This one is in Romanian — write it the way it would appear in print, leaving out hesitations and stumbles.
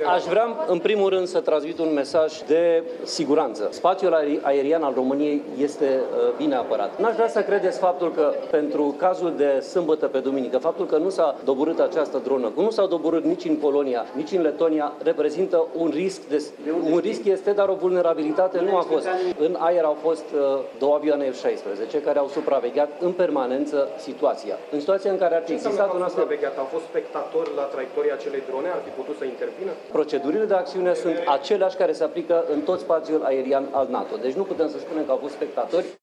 Aș vrea, în primul rând, să transmit un mesaj de siguranță. Spațiul aerian al României este bine apărat. N-aș vrea să credeți faptul că, pentru cazul de sâmbătă pe duminică, faptul că nu s-a doborât această dronă, că nu s-a doborât nici în Polonia, nici în Letonia, reprezintă un risc. Un risc este, dar o vulnerabilitate nu a fost. În aer au fost 2 avioane F-16 care au supravegheat în permanență situația. În situația în care ar fi existat un astfel... Au fost spectatori la traiectoria acelei drone? Ar fi putut să intervină? Procedurile de acțiune sunt aceleași care se aplică în tot spațiul aerian al NATO. Deci nu putem să spunem că au fost spectatori.